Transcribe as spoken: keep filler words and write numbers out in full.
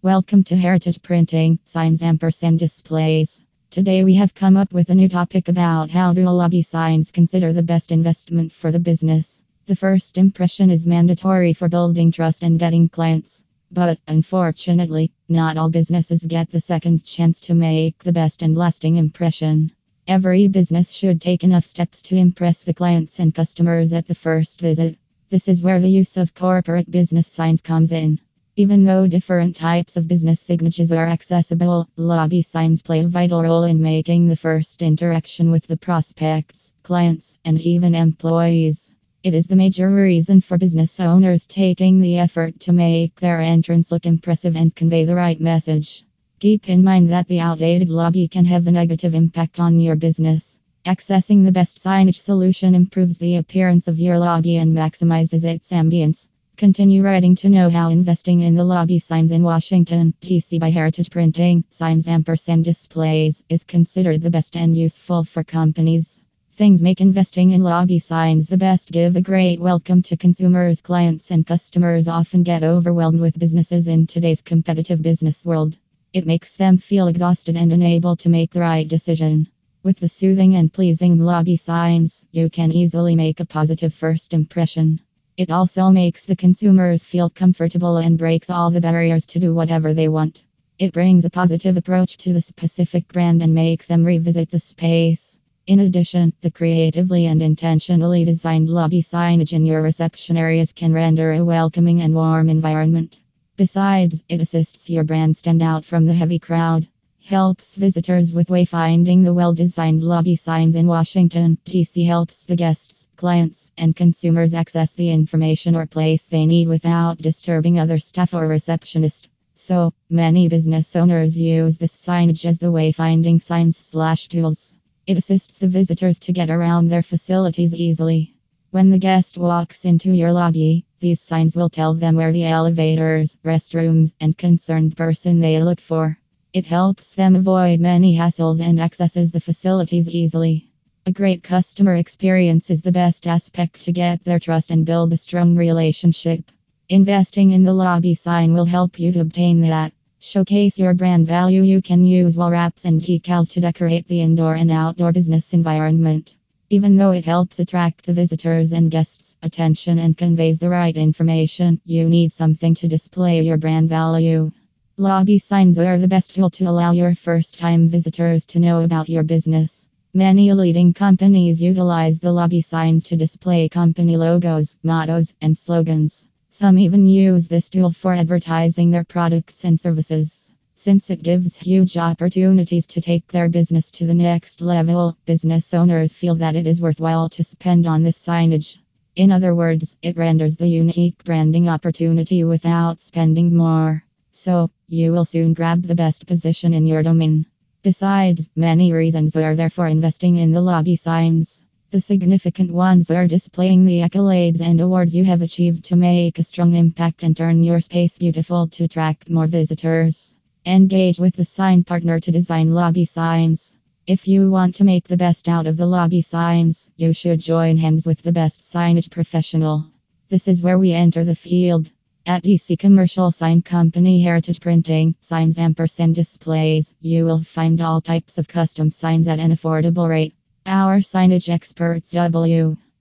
Welcome to Heritage Printing, Signs Ampersand Displays. Today we have come up with a new topic about how do lobby signs consider the best investment for the business. The first impression is mandatory for building trust and getting clients. But, unfortunately, not all businesses get the second chance to make the best and lasting impression. Every business should take enough steps to impress the clients and customers at the first visit. This is where the use of corporate business signs comes in. Even though different types of business signatures are accessible, lobby signs play a vital role in making the first interaction with the prospects, clients, and even employees. It is the major reason for business owners taking the effort to make their entrance look impressive and convey the right message. Keep in mind that the outdated lobby can have a negative impact on your business. Accessing the best signage solution improves the appearance of your lobby and maximizes its ambience. Continue writing to know how investing in the lobby signs in Washington, D C by Heritage Printing, Signs Ampersand Displays is considered the best and useful for companies. Things make investing in lobby signs the best. Give a great welcome to consumers. Clients and customers often get overwhelmed with businesses in today's competitive business world. It makes them feel exhausted and unable to make the right decision. With the soothing and pleasing lobby signs, you can easily make a positive first impression. It also makes the consumers feel comfortable and breaks all the barriers to do whatever they want. It brings a positive approach to the specific brand and makes them revisit the space. In addition, the creatively and intentionally designed lobby signage in your reception areas can render a welcoming and warm environment. Besides, it assists your brand stand out from the heavy crowd. Helps visitors with wayfinding. The well-designed lobby signs in Washington, D C helps the guests, clients, and consumers access the information or place they need without disturbing other staff or receptionist. So, many business owners use this signage as the wayfinding signs slash tools. It assists the visitors to get around their facilities easily. When the guest walks into your lobby, these signs will tell them where the elevators, restrooms, and concerned person they look for. It helps them avoid many hassles and accesses the facilities easily. A great customer experience is the best aspect to get their trust and build a strong relationship. Investing in the lobby sign will help you to obtain that. Showcase your brand value. You can use wall wraps and decals to decorate the indoor and outdoor business environment. Even though it helps attract the visitors' and guests' attention and conveys the right information, you need something to display your brand value. Lobby signs are the best tool to allow your first-time visitors to know about your business. Many leading companies utilize the lobby signs to display company logos, mottos, and slogans. Some even use this tool for advertising their products and services. Since it gives huge opportunities to take their business to the next level, business owners feel that it is worthwhile to spend on this signage. In other words, it renders the unique branding opportunity without spending more. So, you will soon grab the best position in your domain. Besides, many reasons are there for investing in the lobby signs. The significant ones are displaying the accolades and awards you have achieved to make a strong impact and turn your space beautiful to attract more visitors. Engage with the sign partner to design lobby signs. If you want to make the best out of the lobby signs, you should join hands with the best signage professional. This is where we enter the field. At D C Commercial Sign Company Heritage Printing, Signs Ampersand Displays, you will find all types of custom signs at an affordable rate. Our signage experts W